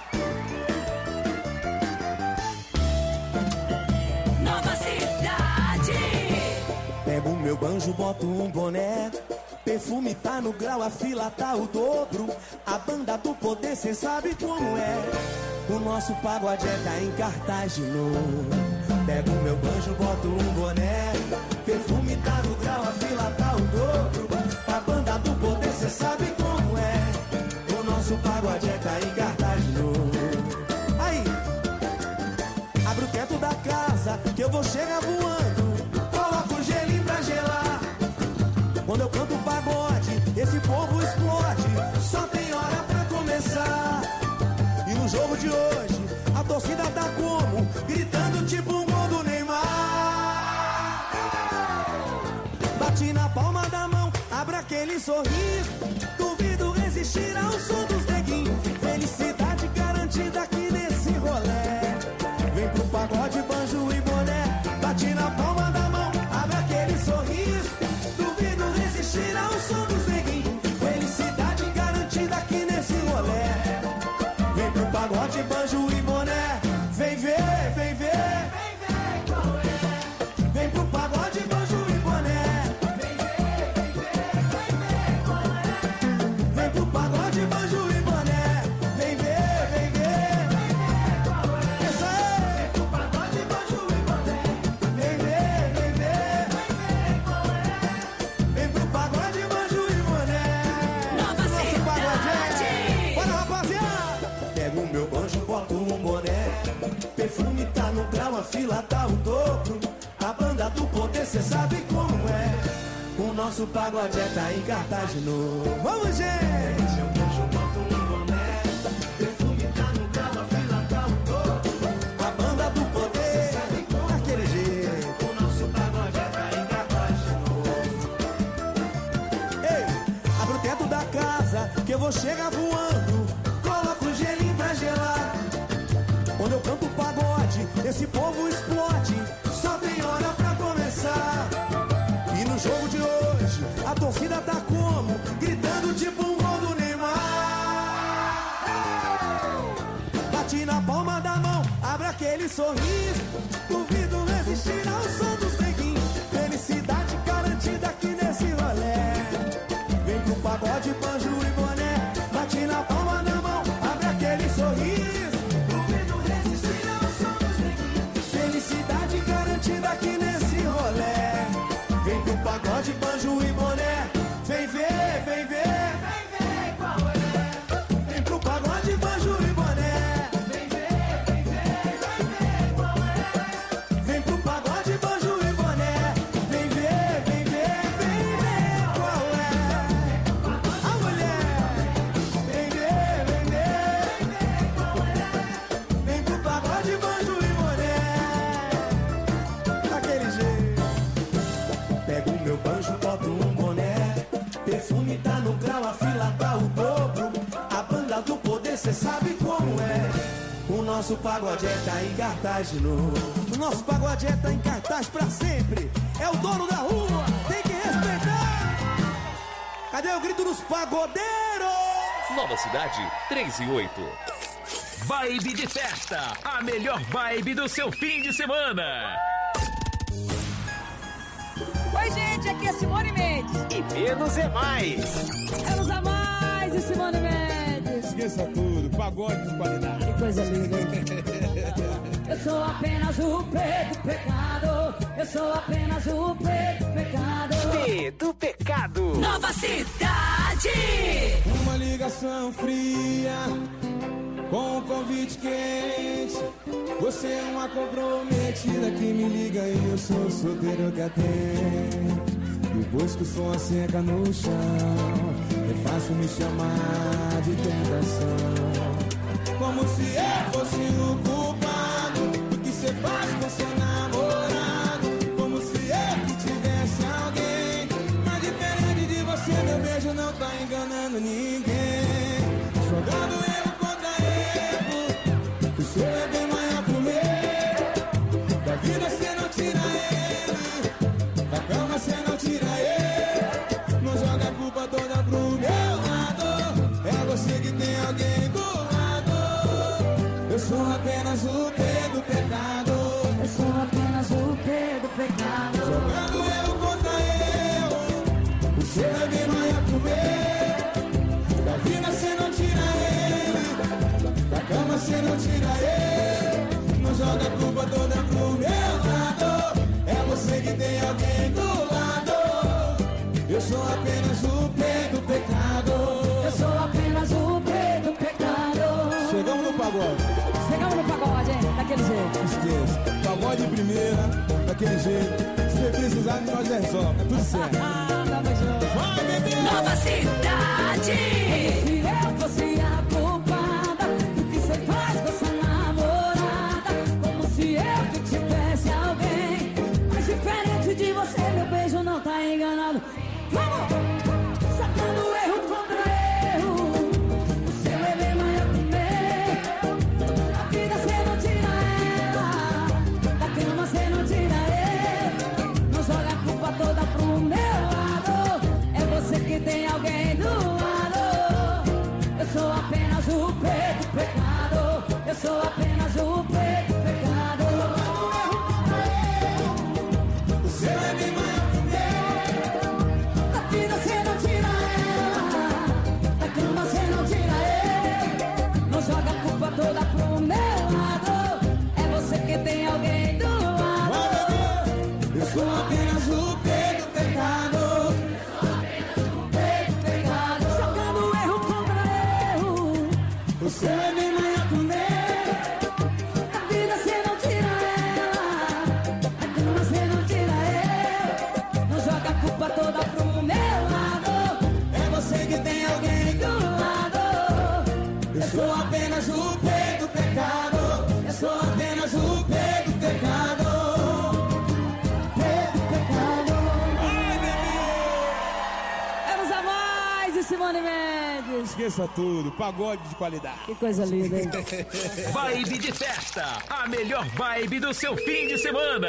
Nova Cidade. Pego o meu banjo, boto um boné. Perfume tá no grau, a fila tá o dobro. A banda do poder, cê sabe como é. O nosso pagode é tá em cartaz de novo. Pego o meu banjo, boto um boné. Perfume tá no grau, a fila tá o dobro. A banda do poder, cê sabe como é. O nosso pagode é tá em cartaz de novo. Aí, abre o teto da casa, que eu vou chegar voando. Coloca o gelinho pra gelar. Quando eu canto pagode, esse povo explode. Só tem hora pra começar. E no jogo de hoje, a torcida tá como? Gritando tipo um gol do Neymar. Bate na palma da mão, abre aquele sorriso. Duvido resistir ao som dos neguinhos. Felicidade garantida aqui nesse rolê. Vem pro pagode, banjo e boné. Bate na palma da mão, abre aquele sorriso. Duvido resistir ao som dos neguinhos. Felicidade garantida aqui nesse rolê. Vem pro pagode, banjo e boné. Vem ver, vem ver. Vem pro pagode, banjo e boné. Vem pro pagode, banjo e boné. Vem ver, vem ver. Essa é. Vem pro pagode, banjo e boné. Vem ver, vem ver. Vem pro pagode, banjo e boné. Nova Cidade. Bora, rapaziada. Pego o meu banjo, boto um boné. Perfume tá no grau, a fila tá o dobro. A banda do poder, cê sabe como é. O nosso pagode é tá em cartaz de novo. Vamos, gente! Eu banjo, boto um boné. Perfume tá no grau, a fila tá o dobro. A banda do poder, cê sabe como é. Daquele jeito. O nosso pagode é tá em cartaz de novo. Ei, abre o teto da casa, que eu vou chegar voando. Coloca o gelinho pra gelar. Quando eu canto pagode, esse povo explode. Só tem hora pra começar. E no jogo de hoje, a torcida tá como? Gritando tipo um gol do Neymar. Bate na palma da mão, abre aquele sorriso. Duvido resistir ao som dos neguinhos. Felicidade garantida aqui nesse rolê. Vem pro pagode, banjo e boné. Bate na palma da mão, abre aquele sorriso. Felicidade garantida aqui nesse rolê. Vem pro pagode, banjo e boné. Vem ver, vem ver. Vem pro pagode, banjo e boné. Vem ver, vem ver. Vem pro pagode, banjo e boné. Vem ver, vem ver, vem ver qual é a mulher. Vem ver, vem ver. Vem pro pagode, banjo e meu banjo, boto um boné. Perfume tá no grau, a fila tá o dobro. A banda do poder, cê sabe como é. O nosso pagode é tá em cartaz de novo. O nosso pagode é tá em cartaz pra sempre. É o dono da rua, tem que respeitar. Cadê o grito dos pagodeiros? Nova Cidade três e oito. Vibe de festa, a melhor vibe do seu fim de semana. Oi, gente, aqui é Simone Mendes. E menos é mais. Menos é mais e Simone Mendes. Esqueça tudo, pagode de qualidade. Que coisa linda, hein? Eu sou apenas o preto pecado. Eu sou apenas o preto pecado. P do pecado. Nova Cidade. Uma ligação fria com um convite quente. Você é uma comprometida que me liga e eu sou solteiro que atende. Depois que o som seca no chão, é fácil me chamar de tentação. Como se eu fosse o culpado do que você faz com seu namorado. Como se eu que tivesse alguém. Mas diferente de você, meu beijo não tá enganando ninguém. Jogando erro contra erro, o seu é bem maior que o meu. Da vida você não tira ele, da cama você não tira ele. Não joga a culpa toda pro meu lado. É você que tem alguém do lado. Eu sou apenas o P do pecado. Eu sou apenas o P do pecado. Jogando erro contra erro, o seu é bem maior que o meu. Da vida você não tira ele, da cama você não tira ele. Não joga a culpa toda pro meu lado. É você que tem alguém do lado. Eu sou apenas o P do pecado. Eu sou apenas o P do pecado. Chegamos no pagode. Chegamos no pagode, hein? Daquele jeito. Esqueça. Pagode primeira, daquele jeito. Se precisar, nós resolve. É tudo certo. Vai, bebê! Nova Cidade. Se eu fosse a culpada do que você faz com essa namorada. Como se eu que tivesse alguém. Mas diferente de você, meu beijo não tá enganado. Vamos! Sacando erro contra erro. O seu é bem maior que o meu. Da vida você não tira ela, da cama você não tira ele. Não joga a culpa toda pro meu lado. É você que tem alguém do lado. Eu sou apenas o preto pecado. Eu sou apenas o preto pecado. O seu é bem maior que o meu. Da vida você não tira ela, da cama você não tira ele. Não joga a culpa toda pro meu lado. É você que tem alguém do lado. Eu sou apenas o P do pecado. Jogando erro contra erro. O seu é bem maior que o meu. Da vida você não tira ela, da cama você não tira ele. Não joga a culpa toda pro meu lado. É você que tem alguém do lado. Eu sou apenas o P do pecado. Eu sou apenas o P do pecado. P do pecado. Menos a mais e Simone Mendes. Esqueça tudo, pagode de qualidade. Que coisa linda, hein? Vibe de festa, a melhor vibe do seu fim de semana.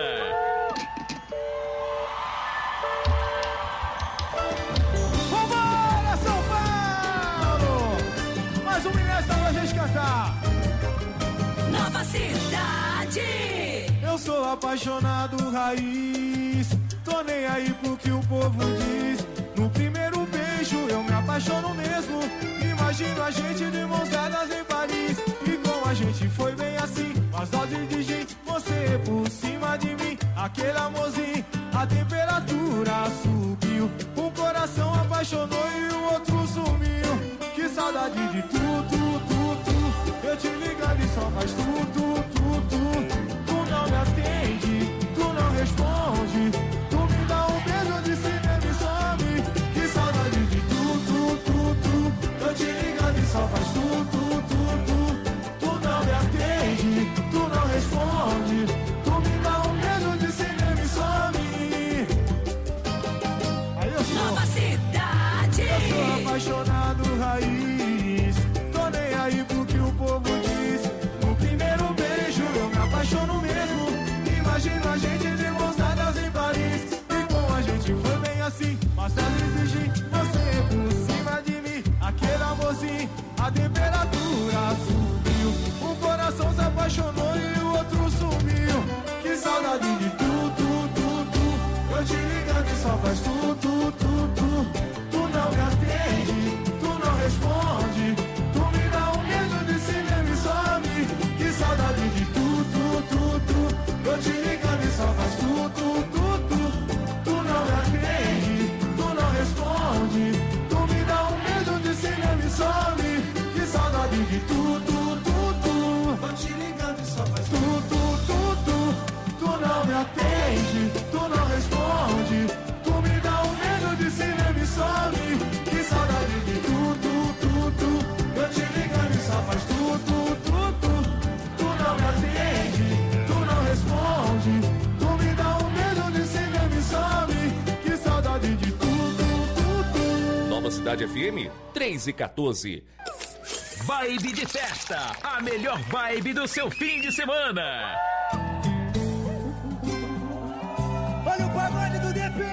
Vambora, São Paulo! Mais um inédito pra gente cantar. Nova Cidade. Eu sou apaixonado raiz. Tô nem aí pro que o povo diz. No primeiro beijo eu me apaixono mesmo. Imagino a gente de mãos dadas em Paris. E com a gente foi bem assim. As doses de gin, você por cima de mim. Aquele amorzinho, a temperatura subiu. Um coração apaixonou e o outro sumiu. Que saudade de tu, tu, tu, tu. Eu te ligando e só faz tu, tu, tu, tu. Tu não me atende, tu não responde. Tu me dá um beijo de cinema e some. Que saudade de tu, tu, tu, tu. Eu te ligando e só faz tu, tu, tu, tu. Tu não me atende, tu não responde. Tu me dá um beijo de cinema e some. Aí eu sou Nova Cidade. Eu sou apaixonado raiz. Tô nem aí pro que o povo diz. No primeiro beijo eu me apaixono mesmo. Imagina Cidade F M três e quatorze. Vibe de festa, a melhor vibe do seu fim de semana. Olha o pagode do D P.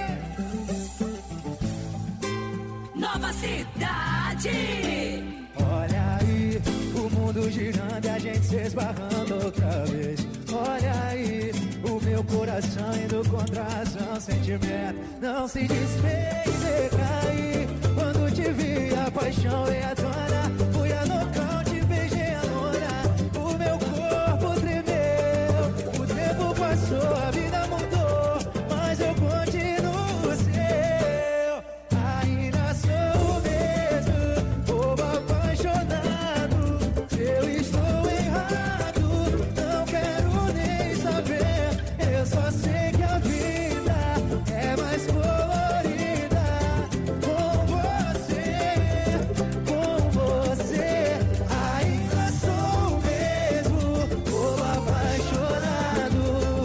Nova Cidade. Olha aí, o mundo girando e a gente se esbarrando outra vez. Olha aí, o meu coração indo contra a razão, sentimento não se desfez e caí. Quando te vi, a paixão veio à tona. Fui a nocaute, beijei a lona. O meu corpo tremeu. O tempo passou, a vida mudou, mas eu continuo seu. Ainda sou o mesmo, bobo apaixonado. Se eu estou errado, não quero nem saber. Eu só sei que a vida é mais colorida com você, com você. Ainda sou o mesmo, bobo apaixonado.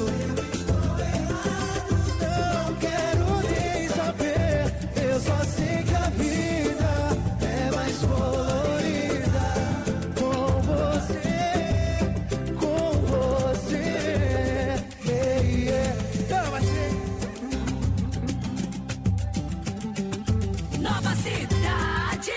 Não quero nem saber. Eu só sei que a vida é mais colorida com você, com você. Yeah, yeah. Então, vai ser. Nova Cidade.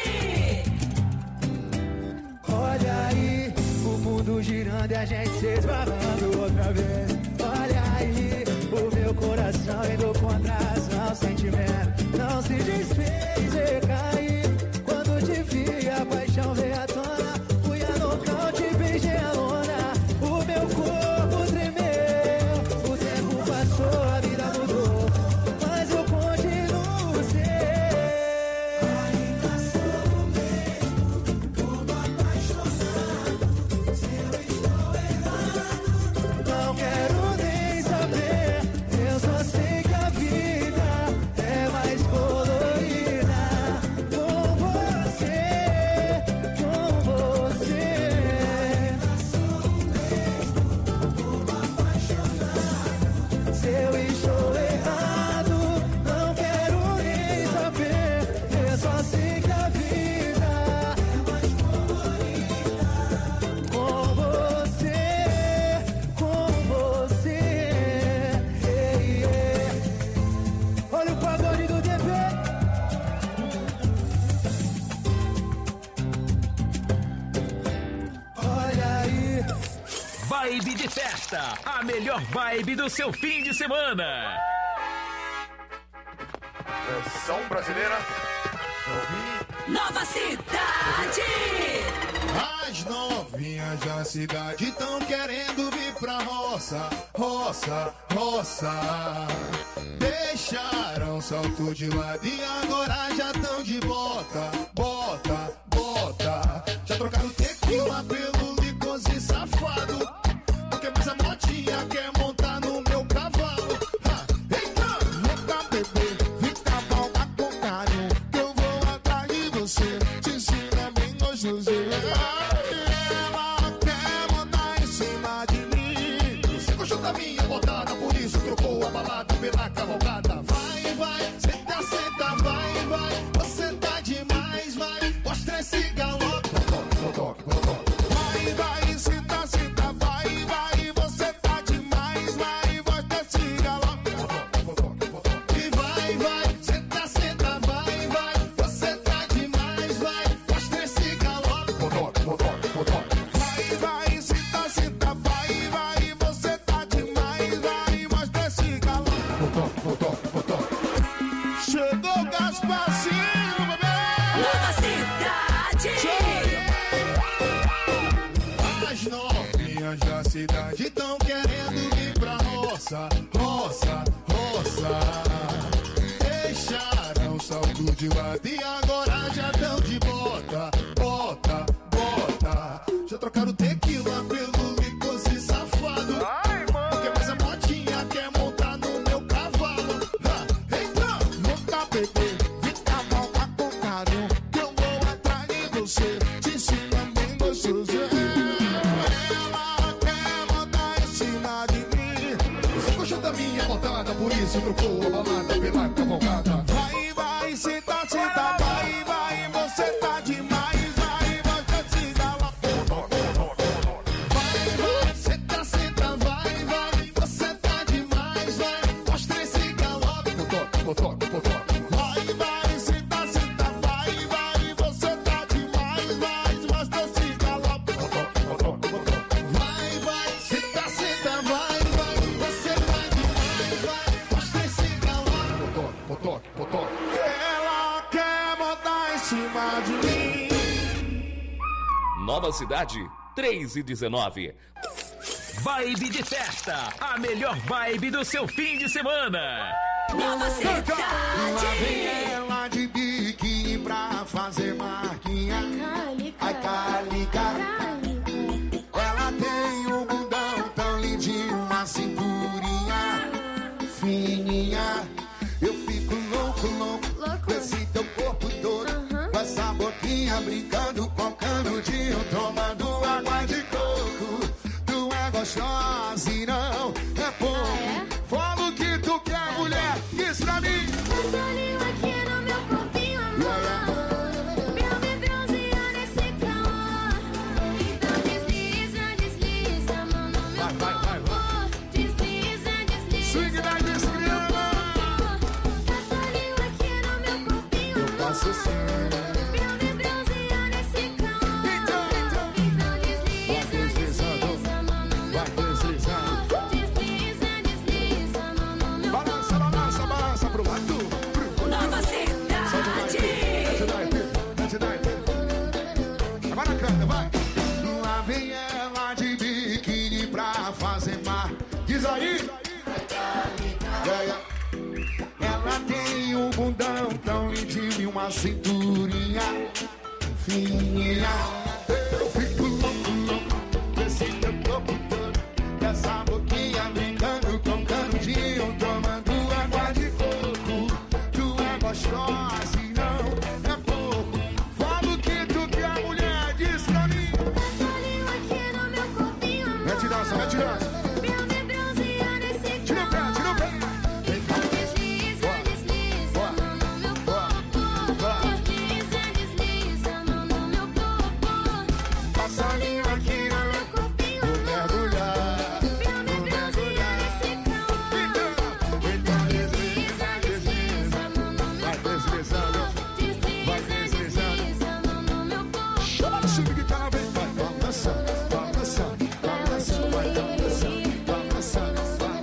Olha aí, o mundo girando e a gente se esbarrando outra vez. Olha aí, o meu coração indo contra a razão, sentimento não se desfez e caí. Quando te vi, a paixão veio à tona. Fui a nocaute, beijei a lona. O meu corpo tremeu. O tempo passou, a vida mudou, mas eu continuo seu. Ainda sou o mesmo, bobo apaixonado. Se eu estou errado, não quero nem saber. Eu só sei que a vida é mais colorida com você, com você. Ainda sou o mesmo, bobo apaixonado. Se eu estou errado, não quero nem saber. Eu só sei que a vida é mais colorida com você, com você. Yeah, yeah. Olha o pagode do D P. Olha aí. Vibe de festa, a melhor vibe do seu fim de semana. Versão brasileira. Nova Cidade. As novinhas da cidade tão querendo vir pra roça, roça, roça. Deixaram salto de lado e agora já tão de bota, bota, bota. Já trocaram tequila pelo licose safado. Porque mais a motinha quer montar no meu cavalo. Ha, eita, vem cá, bebê, vem cavalgar com carinho, que eu vou atrás de você, te ensina bem gostoso. Ela quer montar em cima de mim. Você gostou da minha botada, por isso trocou a balada pela cavalgada. Vai, vai, senta, senta, vai, vai. Você tá demais, vai. Mostra esse galope. Vai, vai, senta, senta, vai, vai. Você tá demais, vai. Mostra esse galope. E vai, vai, senta, senta, vai, vai. Você tá demais, vai. Mostra esse galope. Vai, vai, senta, senta, vai, vai. Você tá demais, vai. Mostra esse galope. Chegou Gasparzinho, bebê. Nova Cidade. As novinhas da cidade tão querendo vir pra roça, roça, roça. Deixaram o salto de lado e agora já tão de bota, bota, bota. Já trocaram tequila pelo licose safado. Porque mais a motinha quer montar no meu cavalo. Ha, eita, nunca peguei, vem cavalgar com carinho, que eu vou atrás de você, te ensina bem gostoso. Ela quer montar em cima de mim. Você gostou da minha botada, por isso trocou a balada pela cavalgada. Vai, vai, senta, senta, vai, vai. potoque, potoque. Vai, vai, senta, senta, vai, vai, você tá demais, vai, mas você fica lá. Potoque, potoque, potoque. Vai, vai, senta, senta, vai, vai, você tá demais, vai, mas você fica lá. Potoque, potoque, potoque. Ela quer botar em cima de mim. Nova Cidade, três e dezenove. Vibe de festa, a melhor vibe do seu fim de semana. Nova Cidade. Lá vem ela de biquíni pra fazer marquinha. Ai, calica. Ela tem um bundão tão lindinho, uma cinturinha fininha. Eu fico louco, louco, com esse teu corpo todo, com essa boquinha brincando com canudinho, tomando água de coco. Tu é gostosa e não é pouco. Fala o que tu quer, mulher, diz pra mim. Passa língua aqui no meu corpinho, amor. Meu me bronzear nesse calor. Então desliza, desliza, mão no meu corpo. Desliza, desliza. Swing da desgrama. Passa língua aqui no meu corpinho, amor. Eu passo sim. Meu me bronzear nesse calor. Então, então. Então desliza, desliza, mão no meu corpo. Desliza, desliza, mão no meu corpo. Balança, balança, balança pro lado. Nova Cidade. Agora canta, vai. Lá vem ela de biquíni pra fazer mar. Diz aí. Ela tem um bundão tão lindinho e uma cinturinha fininha. Eu fico louco, louco, com esse teu corpo todo, essa boquinha brincando com canudinho, tomando água de coco. Tu é gostosa e não é pouco. Fala o que tu quer, mulher, diz pra mim. Passa língua aqui no meu corpinho, amor. Mete dança, mete dança. Meu me bronzear nesse tira o pé, tira o pé. Então desliza, desliza, mão no meu corpo. Desliza, desliza, mão no meu corpo. Passa a língua aqui no meu corpinho, amor. Mergulhar, meu me bronzear nesse calor. Então desliza, desliza, mão no meu corpo. Vai deslizando, vai deslizando, mão no meu corpo. Chama no swing que tá bem, vai balançando, balançando, balançando, vai balançando, balançando,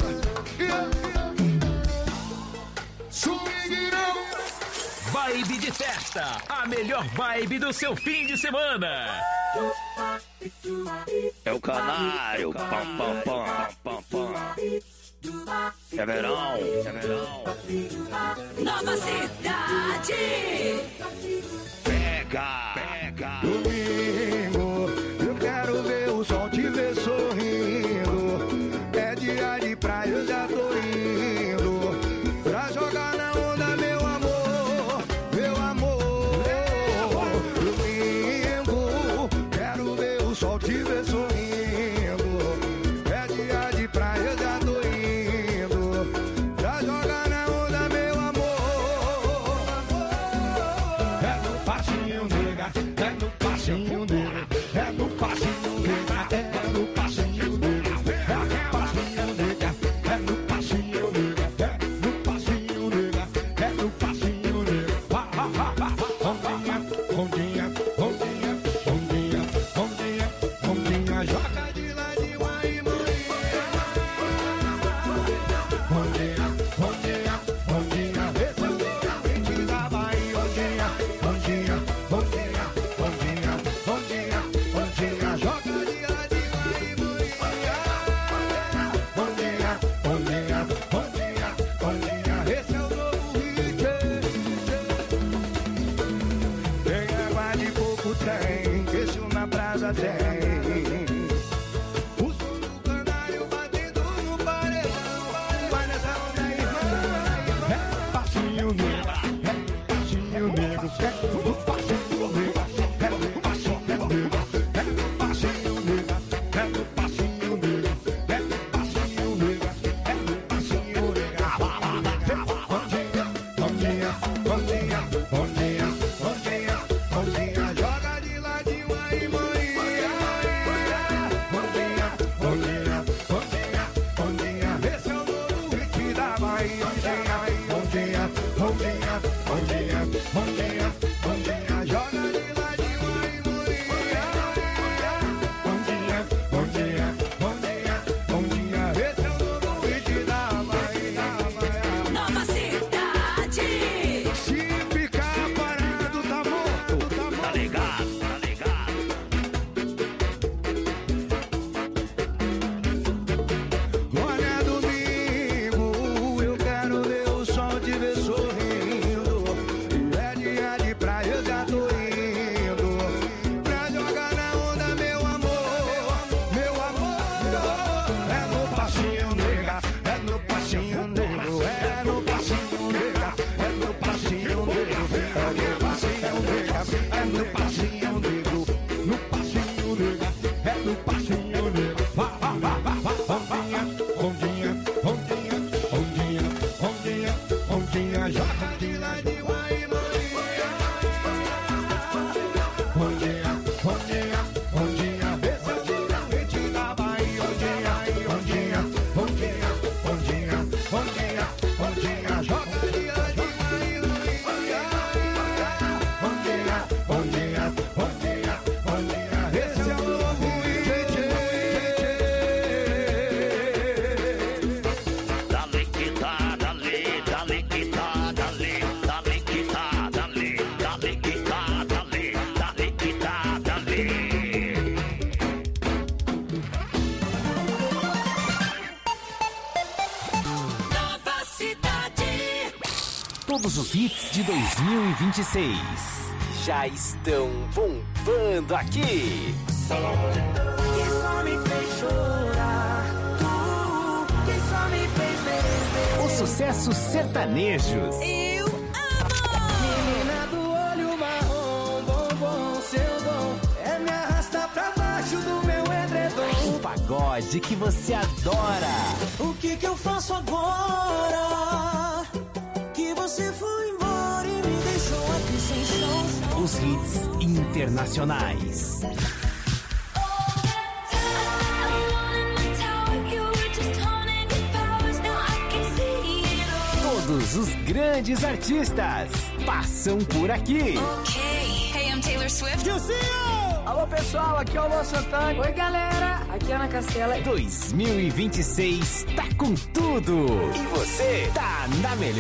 swing não. Vibe de festa, a melhor vibe do seu fim de semana. É o canário, pam, pam, pam, pam, pam. É verão, é verão. Nova Cidade. Pega, pega. Domingo, eu quero ver o sol te ver sorrindo. É dia de praia, eu já tô indo pra jogar na onda, meu amor, meu amor. Domingo, quero ver o sol te ver sorrindo. É dia de praia, eu já tô indo pra jogar na onda, meu amor. É no passinho, nega, é no passinho, bundinha, bundinha, joga de ladinho aí, bundinha. Bundinha, bundinha, bundinha, bundinha, esse é o novo hit da Bahia. Nova cidade. Se ficar parado, tá morto, tá morto. Tá ligado, tá ligado. Olha, é domingo, eu quero ver o sol te ver sorrindo. E é dia de praia, eu já tô indo pra jogar na onda, meu amor, meu amor. É no passinho, nega, é no passinho, nego, é no passinho, nega, é no passinho, nego, é no passinho, nega, é no passinho, nego, no passinho, nega, é no passinho, nego. Vá, vá, vá, vá, vá, bondinha, bondinha, bondinha, bondinha, bondinha, bondinha, joga de ladinho aí, bondinha. Bondinha, bondinha, bondinha, vê se eu tiro a hit da Bahia. Bondinha, bondinha, bondinha, bondinha, bondinha, bondinha, joga de ladinho aí, bondinha. Bondinha, bondinha, bondinha, bondinha, esse é o novo hit. Dale que tá, dale, dale que tá, dale, dale que tá, dale, dale que tá, dale, dale que tá, dale. Nova cidade. Todos os hits de dois mil e vinte e seis já estão bombando aqui. Que só me fez chorar. Tu, que só me fez beber. Os sucessos sertanejos. Eu Menina do olho marrom, bombom, seu dom é me arrastar pra baixo do meu edredom. O pagode que você adora. O que que eu faço agora? Que você foi embora e me deixou aqui sem chão. Os hits internacionais. Todos os grandes artistas passam por aqui. Hey, I'm Taylor Swift. Alô, pessoal, aqui é o Luan Santana. Oi, galera, aqui é Ana Castela. dois mil e vinte e seis tá com tudo. E você tá na melhor.